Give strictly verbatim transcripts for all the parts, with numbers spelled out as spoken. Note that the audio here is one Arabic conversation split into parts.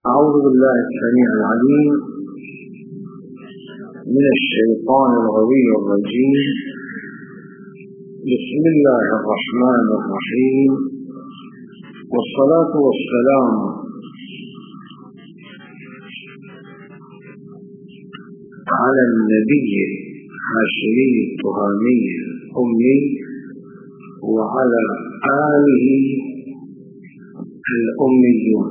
أعوذ بالله السميع العليم من الشيطان الغوي الرجيم. بسم الله الرحمن الرحيم، والصلاة والسلام على النبي الهاشمي التهامي الأمي وعلى آله الأميون.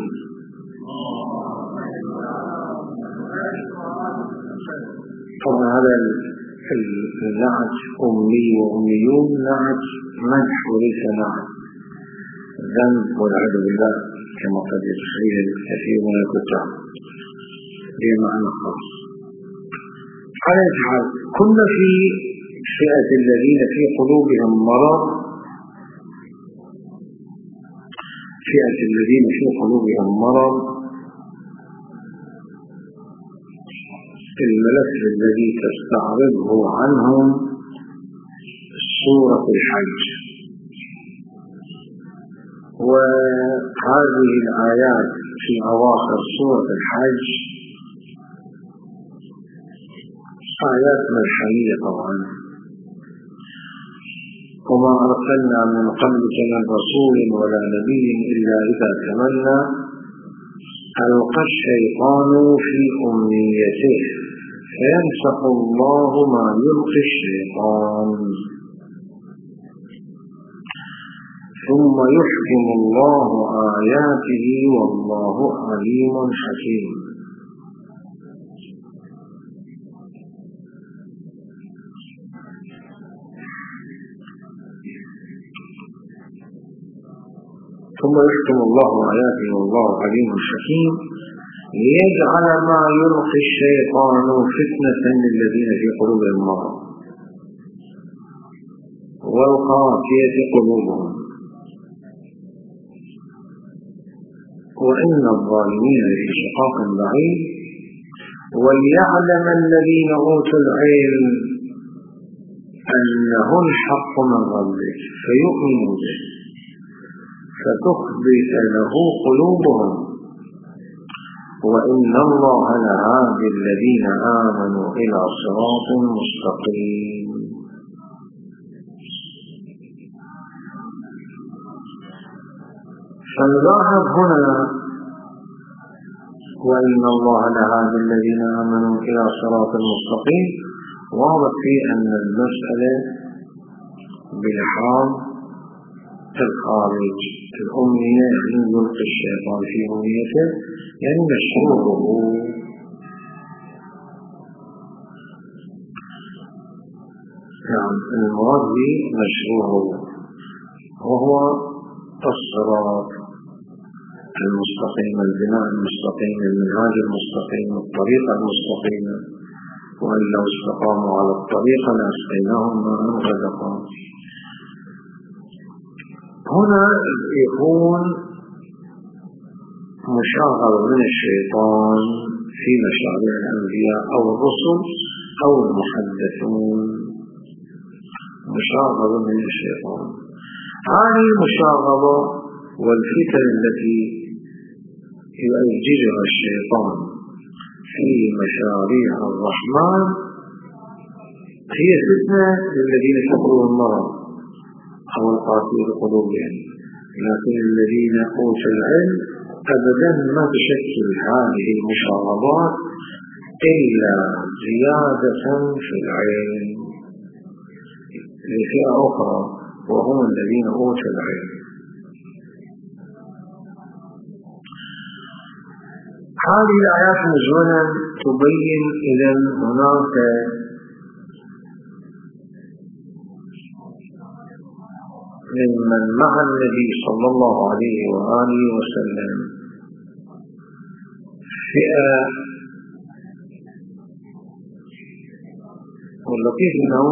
طبعا هذا النعت أمي وأميون نعت مدح وليس نعت ذنب والعياذ بالله كما قد يتخيل الكثير من الكتاب بمعنى خاص. على الحال كنا في فئة الذين في قلوبهم مرض فئة الذين في قلوبهم مرض الملف الذي تستعرضه عنهم سورة الحج، وهذه الآيات في أواخر سورة الحج آيات ملحمية طبعا. وما أرسلنا من قبلك من رسول ولا نبي إلا إذا تمنى ألقى الشيطان في أمنيته فينسخ الله ما يلقي الشيطان ثم يحكم الله آياته والله عليم حكيم. ثم يحكم الله آياته والله عليم حكيم ليجعل ما يلقي الشيطان فتنة للذين في قلوبهم مرض والقاسية قلوبهم وإن الظالمين في شقاق بعيد وليعلم الذين أوتوا العلم أنه الحق من ربك فيؤمنوا به فتخبت له قلوبهم وإن الله لهادي الذين آمنوا إلى صراط مستقيم. فنلاحظ هنا وإن الله لهادي الذين آمنوا إلى صراط مستقيم، واضح في أن المسألة بإحرام الخارج الأمنية يعني يلقي الشيطان في أمنيته يعني مشروعه يعني المراد به مشروعه وهو الصراط المستقيم، البناء المستقيم، المنهاج المستقيم، الطريقة المستقيمة، وأن لو استقاموا على الطريقة لأسقيناهم ماء غدقا. هنا يكون مشاغل من الشيطان في مشاريع الأنبياء أو الرسل أو المحدثون، مشاغل من الشيطان. هذه المشاغلة والفتن التي يؤججها الشيطان في مشاريع الرحمن هي فتنة للذين كفروا المرض أو القاسية قلوبهم، لكن الذين أوتوا العلم أبدا ما تشكل هذه المشاغبات إلا زيادة في العلم لفئة أخرى وهم الذين أوتوا العلم. هذه الآيات نزولا تبين إذا هناك ممن مع النبي صلى الله عليه وآله وسلم فئة، واللطيف أنه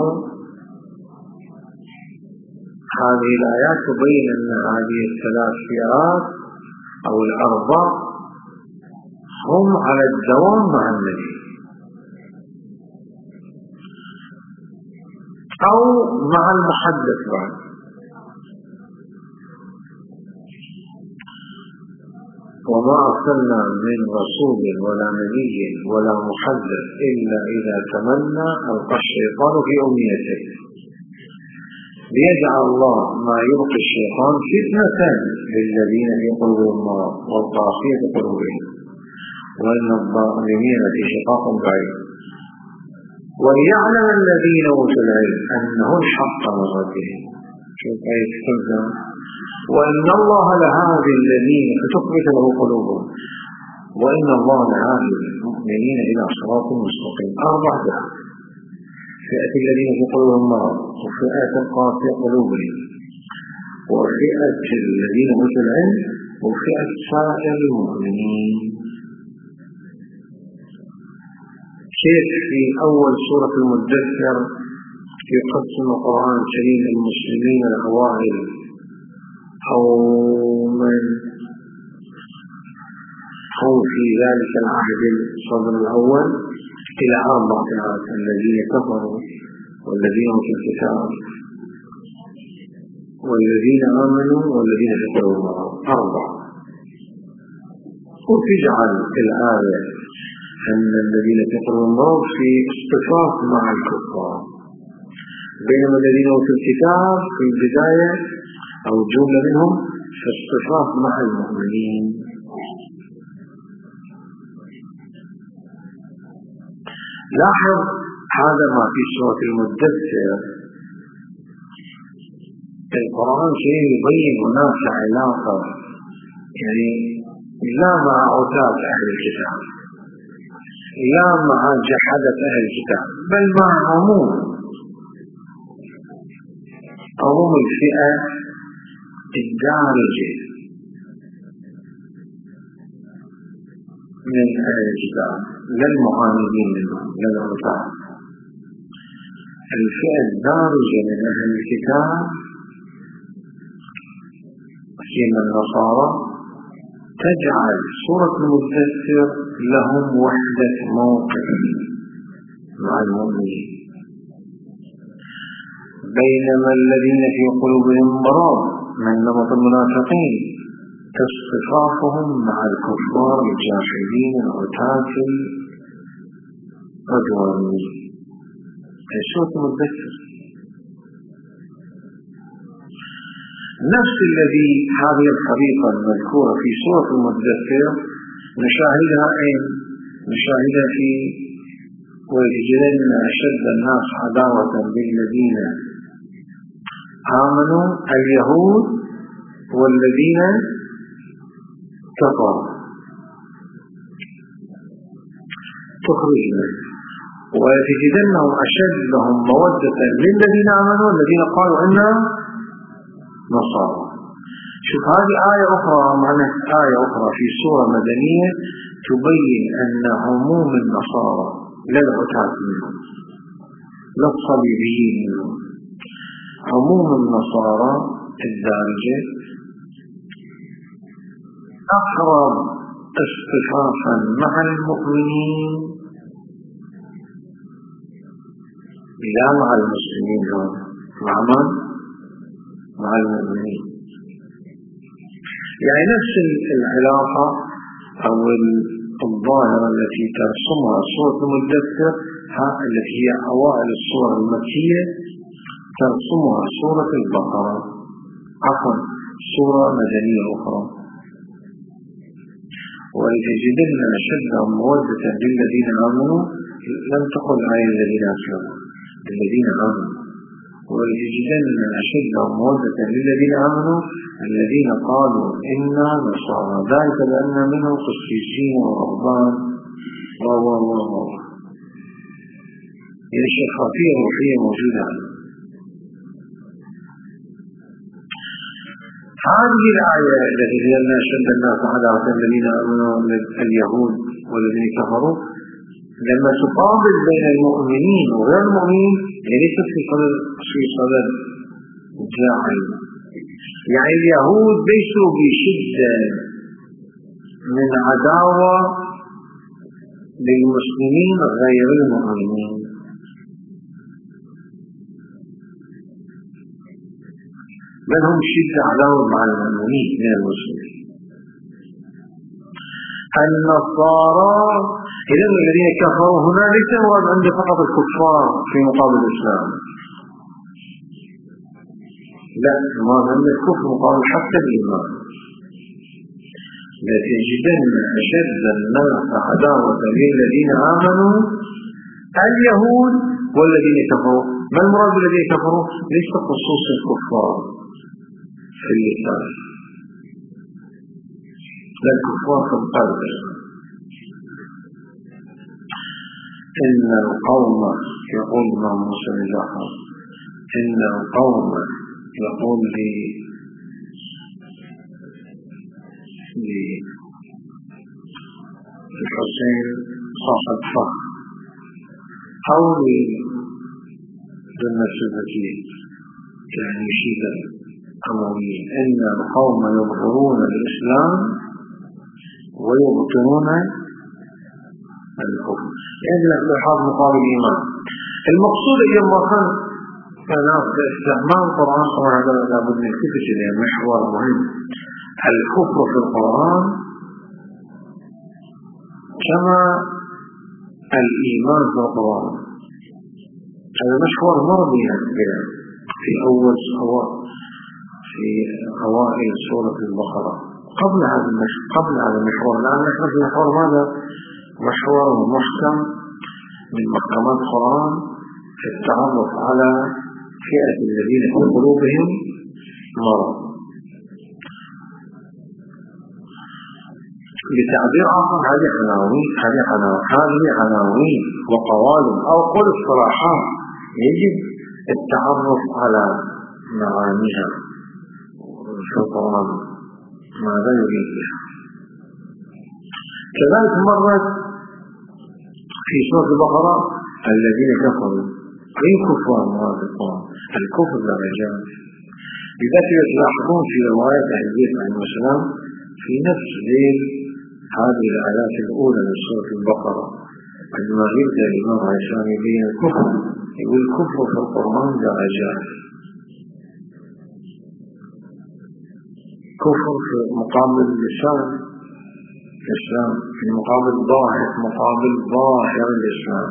هذه الآيات تبين أن هذه الثلاث فئات أو الأربع هم على الدوام مع النبي أو مع المحدث بعد. وما أرسلنا من رسول ولا نبي ولا محدث إلا إذا تمنى ألقى الشيطان في أمنيته ليجعل الله ما يلقي الشيطان فتنة للذين في قلوبهم مرض والقاسية قلوبهم وإن الظالمين في شقاق بعيد وليعلم الذين أوتوا العلم أنه الحق من ربهم. شوف آية كلها وإن الله لهادي الذين فتخبت له قلوبهم وإن الله لهادي المؤمنين إلى صراط مستقيم. أربع دعاء: فئة الذين في قلوبهم مرض، وفئة القاسية قلوبهم، وفئة الذين أوتوا العلم، وفئة سائر المؤمنين. شيخ في أول سورة المدثر يقسم القرآن الكريم للمسلمين الأوائل قوما هم في ذلك العهد الصدر الأول إلى أربعة آيات: الذين كفروا والذين أوتوا الكتاب والذين آمنوا والذين كفروا الله. أربعة. وتجعل الآية أن الذين كفروا الله في اصطفاف مع الكفار، بينما الذين أوتوا الكتاب في البداية أو جملة منهم في اصطفاف مع المؤمنين. لاحظ هذا ما في سورة المدثر. القرآن شيء يبين هناك علاقة يعني لا مع عتاد أهل الكتاب لا مع جحدة أهل الكتاب بل مع عموم عموم الفئة الدارجة من أهل الكتاب لا المعاندين منهم لا العتاد. الفئة الدارجة من أهل الكتاب من النصارى تجعل سورة المدثر لهم وحدة موقف مع المؤمنين، بينما الذين في قلوبهم مرض من نمط المنافقين اصطفافهم مع الكفار الجاحدين العتاة العدوانيين. سورة المدثر نفس الذي هذه الخريطة المذكورة في سورة المدثر نشاهدها أين؟ نشاهدها في ويجعلن أشد الناس عداوة بالذين آمنوا اليهود والذين كفروا تخرجنا ويجعلنهم أشدهم مودة للذين آمنوا الذين قالوا إنا نصارى. شوف هذه آية أخرى معنى آية أخرى في سورة مدنية تبين أن عموم النصارى لا العتاة منهم لا الصليبيين منهم، عموم النصارى الدارجة أقرب اصطفافا مع المؤمنين لا مع المسلمين مع من؟ مع المؤمنين. يعني نفس العلاقة أو الظاهرة التي ترسمها سورة المدثر التي هي أوائل السورة المكية ترسمها سورة البقرة عفوا سورة مدنية أخرى. ولتجدن أشدهم مودة للذين آمنوا لم تقل آية الذين أسلموا الذين آمنوا ولتجدن أشدهم مودة للذين آمنوا الذين قالوا إنا نصارى ذلك لأن منهم قسيسين ورهبان و و و و يعني الشفافية الروحية موجودة. هذه الآية التي جعلنا أشد الناس عداوة الذين آمنوا اليهود والذين كفروا لما تقابل بين المؤمنين وغير المؤمنين ليست في صدر في صدر جاهل. يعني اليهود ليسوا بشدة من عداوة للمسلمين غير المؤمنين، بل هم شدة عداوة مع المؤمنين من المسلمين. النصارى. إذا الذين كفروا هنا ليس المراد عند فقط الكفار في مقابل الإسلام، لا، المراد عند الكفر مقابل حتى الإيمان. لتجدن أشد الناس عداوة للذين آمنوا اليهود والذين كفروا. ما المراد بالذين كفروا؟ ليس خصوص الكفار في اللسان، لا، الكفار في القلب. إن القوم، يقول الإمام موسى بن جعفر، إن القوم يقول لي للحسين صاحب فخر أو للنسبة يعني شيئا أمويا، إن القوم يظهرون الإسلام ويبطنون الكفر، يعني الحاض مقابل الإيمان. المقصود أيضا كان كان استعمال القرآن، طبعا هذا لابد من كتب يعني محور مهم. الكفر في القرآن كما الإيمان في القرآن، هذا محور مرضي في أول في أوائل سورة البقرة قبل هذا قبل هذا المحور. الآن نحن في محور ماذا؟ محور محكم من محكمات القرآن في التعرف على فئة الذين في قلوبهم مرض. بتعبير آخر هذه عناوين هذه عناوين هذه عناوين وقوالب أو قل الصراحات يجب التعرف على معانيها في القرآن ماذا يريد بها. كذلك مرت في سورة البقرة الذين كفروا. أي كفر مراد القرآن؟ الكفر درجات. لذلك تلاحظون في رواية أهل البيت عليهم السلام في نفس ذيل هذه الآيات الأولى من سورة البقرة عندما يبدأ الإمام عشان يبين الكفر يقول الكفر في القرآن درجات. كفر في مقابل اللسان الإسلام، في مقابل ظاهر مقابل ظاهر الإسلام،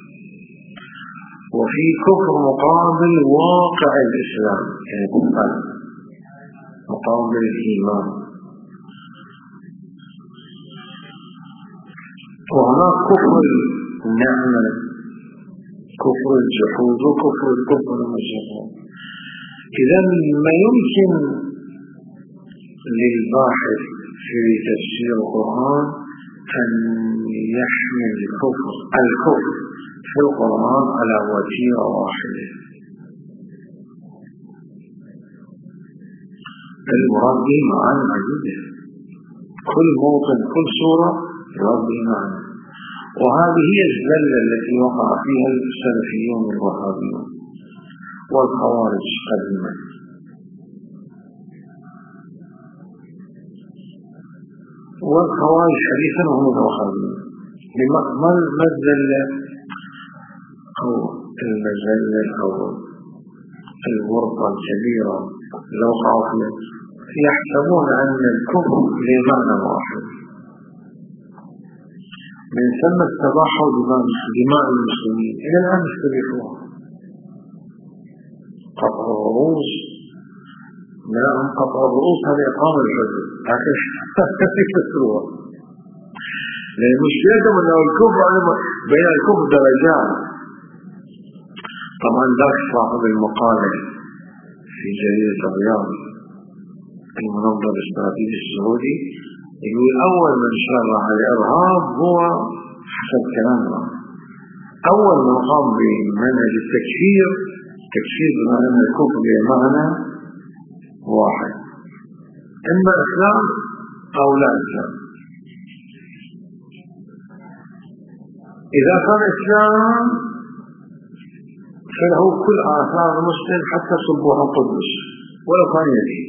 وفي كفر مقابل واقع الإسلام يعني القلب مقابل الإيمان. وهناك كفر النعمة، كفر الجحود، وكفر الكفر المجهول. إذا ما يمكن للباحث في تفسير القرآن أن يحمل الكفر الكفر في القرآن على وتيرة واحدة. المراد به معاني عديدة، كل موطن كل سورة يراد به معنى، وهذه هي الزلة التي وقع فيها السلفيون والوهابيون والخوارج قديما. والخوارج حديثا هم الوهابيون. ما الزلة أو المزلة أو الورطة الكبيرة لو وقعوا فيها يحسبون أن الكفر لمعنى واحد، من ثم استباحوا دماء المسلمين. إلى الآن يستبيحوها، قطع الرؤوس. لا، قطع الرؤوس هذا إقامة الحدود، هكذا يكسروها. لأن مشكلتهم أنه الكفر بين الكفر درجات. طبعا ذاك صاحب المقالة في جريدة الرياض المنظمة الاستراتيجي السعودي يقول أول من شرع الإرهاب هو حسب كلامنا أول من قام بمنهج التكفير، تكفير بمعنى أن الكفر بمعنى واحد، إما إسلام أو لا إسلام. إذا كان إسلام فله كل آثار المسلم حتى صبوح القدس ولو كان يدين،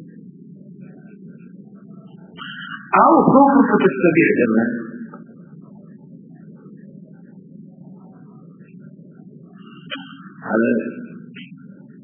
أو كفر فتستبيح دمه. هذا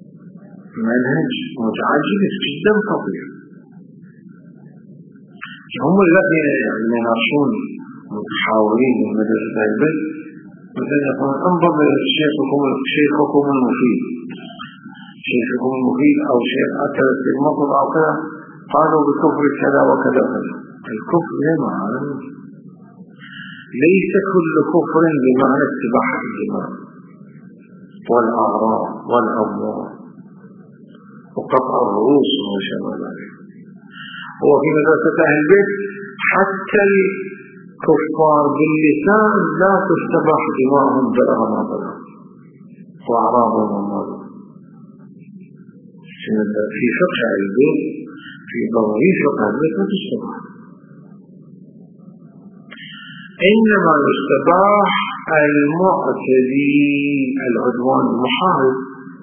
منهج متعجب جدا خطير. هم الذين يناقشون متحاورين من مدرسة البيت، مثلا يقول انظر شيخكم شيخكم المفيد شيخكم المفيد أو شيخ أكل في المطر أو كذا، قالوا بكفر كذا وكذا. الكفر لما ليس كل كفر بمعنى اتباع الدماء والأعراض والأموال وقطع الرؤوس وما شابه ذلك. هو في مدرسة أهل البيت حتى الكفار باللسان لا تستباح دماءهم درها ما درها وأعراضهم وأموالهم. في فقه أهل البيت في ضوابط فقه أهل البيت لا تستباح، إنما يستباح المعتدي العدوان المحارب،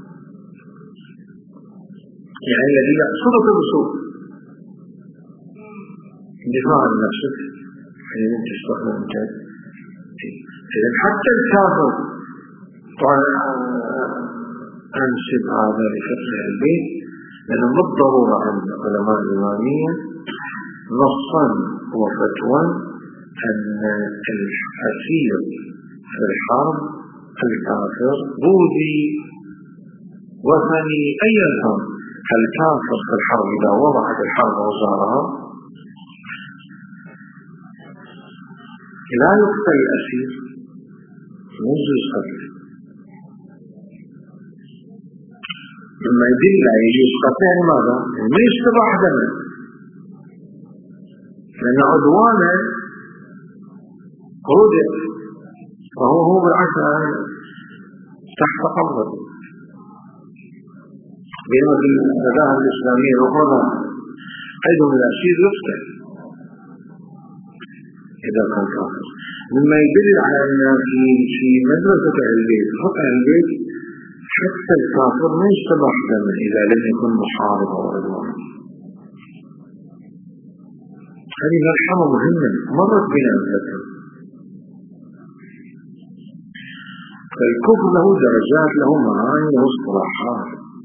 يعني الذي يقصدك بسوء دفاع عن نفسك حين تستخدم الجهد. إذن حتى الكافر طبعا أنسب هذا لفقه البيت، لأنه بالضرورة عند علماء الإمامية نصا وفتوى أن الأسير في الحرب الكافر بوذي وثني أي كان الكافر في الحرب إذا وضعت الحرب وزارها لا يقتل الأسير يجوز قتله، لما يدل على يجوز قتله ماذا؟ ما يستباح دمه، لأن عدوانه ردع فهو هو بالعكس تحت قبضته. بينما في المذاهب الإسلامية الأخرى أيضا الأسير يقتل إذا كان كافر، مما يدل على أن في في مدرسة أهل البيت فقه أهل البيت حتى الكافر ما يستباح دمه إذا لم يكن محاربا وعدوانا. هذه مرحلة مهمة مرت بنا الفترة. فالكفر له درجات، له معاني، له اصطلاحات.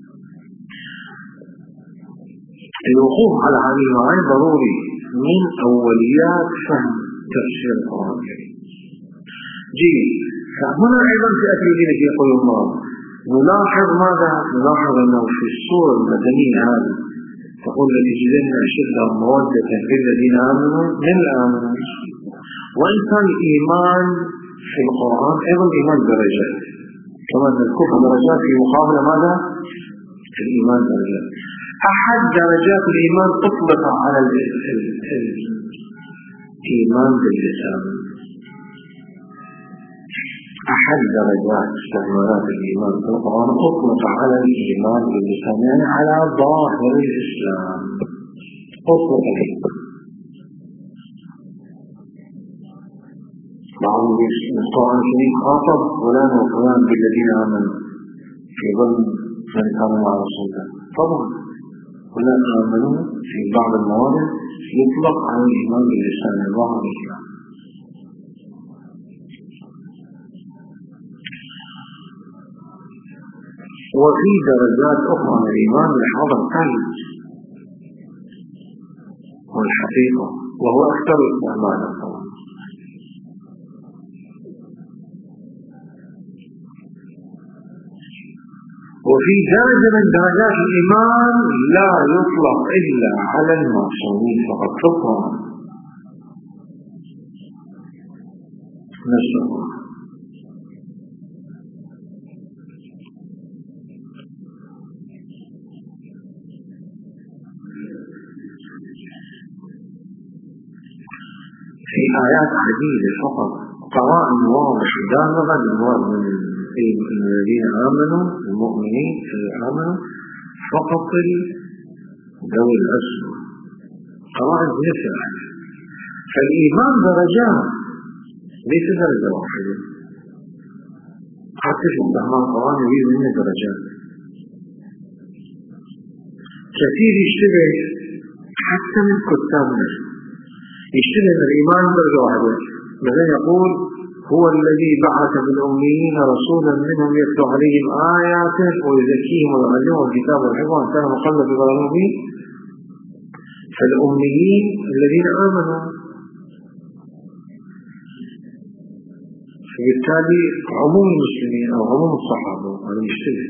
الوقوف على هذه المعاني ضروري من أوليات فهم تفسير القرآن الكريم. جيد، فهنا أيضا تأتي الذين يقول الله نلاحظ ماذا؟ نلاحظ أنه في السورة المدنية هذه تقول لتجدن أشد مودة في الذين آمنوا من الآمنوا، وإن كان الإيمان في القرآن أيضا الإيمان درجات، كما أن الكفر درجات في مقابل ماذا؟ الإيمان درجات. أحد درجات الإيمان أطلق على الإيمان باللسان، أحد درجات استعمالات الإيمان في القرآن أطلق على الإيمان باللسان، يعني على ظاهر الإسلام أطلق عليه. بعض القرآن الكريم خاطب فلان وفلان بالذين آمنوا في ظل من كان مع رسول الله. طبعا فلان آمنوا في بعض الموارد يطلق على الإيمان باللسان ظاهر الإسلام. وفي درجات أخرى من الإيمان بالحاضر الثالث والحقيقة، وهو أكثر استعمالا طبعا. وفي درجة من درجات الإيمان لا يطلق إلا على المعصومين فقط فقط. نسأل الله. في آيات عديدة فقط قرائن واضحة دامغة للمراد من الذين آمنوا المؤمنين اللي آمنوا فقط ذوي الأسمى قرائن نفع. فالإيمان درجات ليس درجة واحدة، حتى في استعمال القرآن يريد منه درجات. كثير يشتبه حتى من كتابنا يشتبه من الإيمان درجة واحدة، مثلا يقول هو الذي بعث بالأميين رسولا منهم يتلو عليهم آياته ويزكيهم ويعلمهم الكتاب والحكمة وكان مقلد بضلال مبين. فالأميين الذين آمنوا، فبالتالي عموم المسلمين أو عموم الصحابة هذا يشتبه،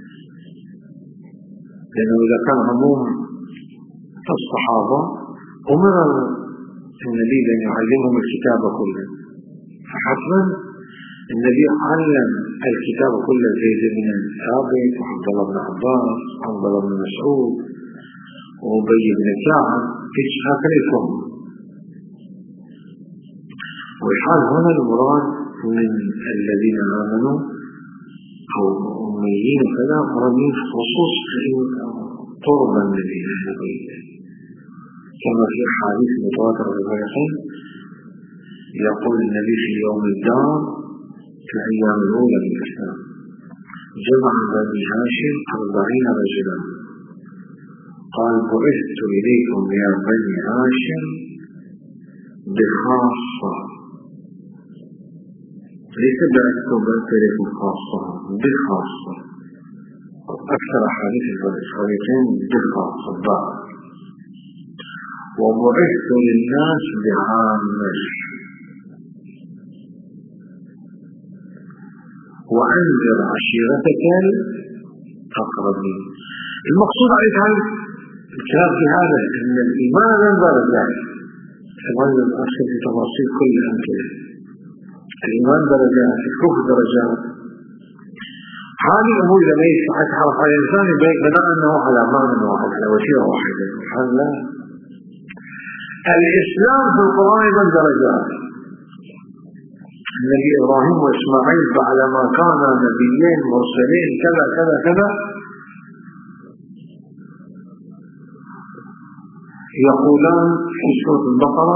لأنه إذا كان عموم الصحابة أمر النبي أن يعلمهم الكتاب كله، فحتما النبي علم الكتاب كله زيد بن ثابت وعبد الله بن عباس وعبد الله بن مسعود وأبي بن كعب، ايش هكذا يكون. والحال هنا المراد من الذين آمنوا أو أميين وكذا مرادين خصوص قرب النبي أهل بيته، كما في حديث متواتر الروايتين يقول النبي في يوم الدار في الأيام الأولى من الإسلام جمع بني هاشم أربعين رجلا، قال بعثت إليكم يا بني هاشم بخاصة، ليس بعثت إليكم خاصة، بخاصة. أكثر أحاديث الروايتين بخاصة بعض. وبعثت للناس بعامة، وأنذر عشيرتك الأقربين. المقصود على الكلام في هذا أن الإيمان درجات، كما نؤكد في تفاصيل كل الأمثلة. الإيمان درجات، الكفر درجات. هذه الأمور لما يتحرك على الإنسان بدأ أنه على معنى واحد، على وسيلة واحدة. هذا الإسلام في القرآن من درجات. النبي إبراهيم وإسماعيل بعدما كان نبيين مرسلين كذا كذا كذا يقولان في سورة البقرة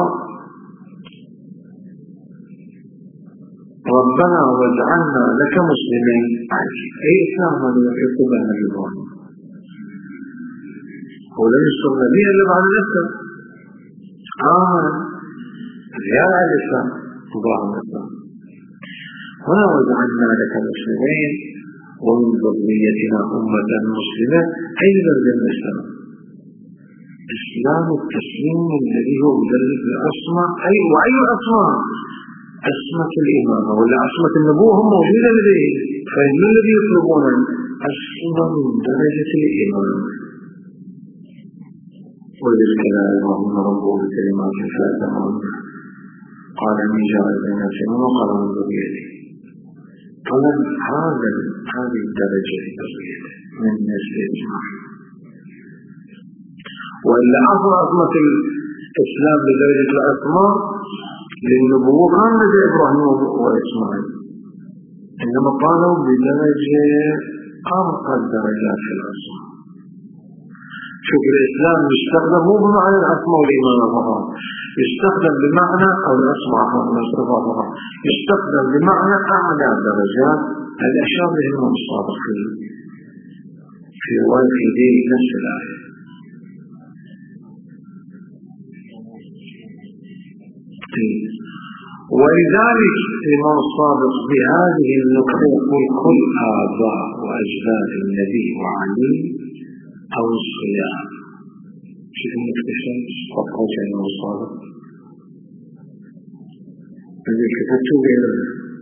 ربنا واجعلنا لك مسلمين. أي إسلام من يحب النبي إبراهيم؟ هو لم يصر نبي إلا بعد نفسه. آه زيادة الإسلام إبراهيم الإسلام. هنا وجعلنا لك مسلمين ومن ذريتنا أمة مسلمة. أي درجة الإسلام؟ إسلام التسليم الذي هو بدرجة الأسماء. أي وأي أسماء؟ أسماء الإمامة ولا أسماء النبوة هم موجودة لديه، فإن الذي يطلبون أسماء من درجة الإمامة. وذلك لا اللهم ربه بكلمات فاتحون قال من جاء بنا سنة وقال من ذريته. طلب هذا هذه الدرجة الذرية من نسل إسماعيل. وإلا أصل أسماء الإسلام بدرجة الأسماء للنبوة كان لدى إبراهيم وإسماعيل، إنما قالوا بدرجة أرقى الدرجات في الأسماء. شوف الإسلام يستخدم مو بمعنى الأسماء والإيمان فقط، يستخدم بمعنى أو الأسماء فقط، يستخدم بمعنى أعلى درجات الأشياء اللي هم الصادقين في رواية في نفس الآية. ولذلك الإمام الصادق بهذه النقطة يقول كل آباء وأجداد النبي وعلي أو الصيام. شوف المكتشف فقط الإمام الصادق الذي كتبته غيره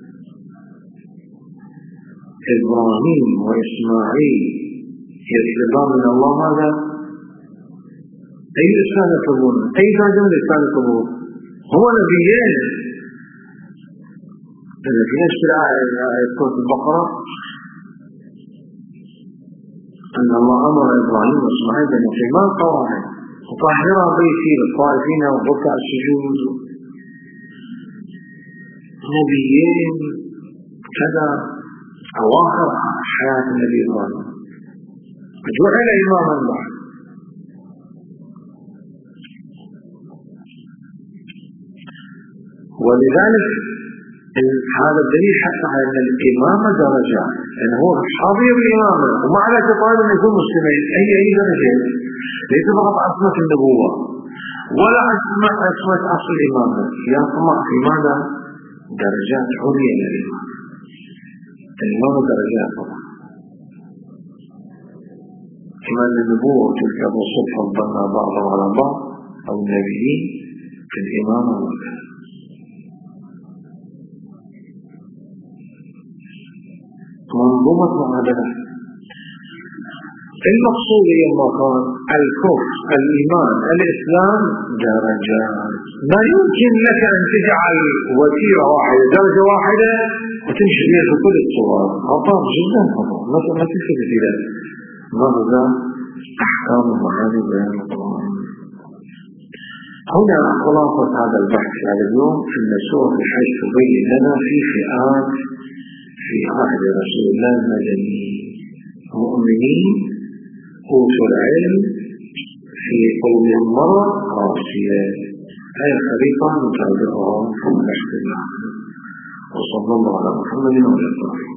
إبراهيم وإسماعيل يطلبان من الله ماذا؟ أي إسلام يطلبون؟ أي درجة من الإسلام يطلبون؟ هو نبيين. إذا في نفس الآية سورة البقرة أن الله أمر إبراهيم وإسماعيل أن يقيما القواعد وطهرا بيتي للطائفين والركع السجود. نبيين كذا أواخر حياة النبي إبراهيم جعل إماما بعد. ولذلك هذا الدليل حتى على أن الإمامة درجة، لأنه هو حاضر بالإمامة ومع ذلك طالب أن يكون مسلمين. أي أي درجة؟ ليس فقط عصمة النبوة ولا عصمة عصمة أصل الإمامة، هي طمع في ماذا؟ درجات عليا للإمامة. الإمامة درجات طبعا، كما أن النبوة تلك الرسل فضلنا بعضهم على بعض أو النبيين في الإمامة والكلام. منظومة معادلات. المقصود لما كان الكفر الإيمان الإسلام درجات، ما يمكن لك أن تجعل وتيرة واحدة درجة واحدة وتمشي بها في كل الصور. خطأ جدا خطأ، ما تلفت إلى ماذا أحكام المعاني بين القرآن. هنا خلاصة هذا البحث على اليوم أن سورة الحج تبين لنا في فئات في عهد رسول الله المدني، مؤمنين أوتوا العلم في قلوبهم مرض قاسية. هذه الخريطة نتابعها في البحث الآخر. وصلى الله على محمد وعلى آله.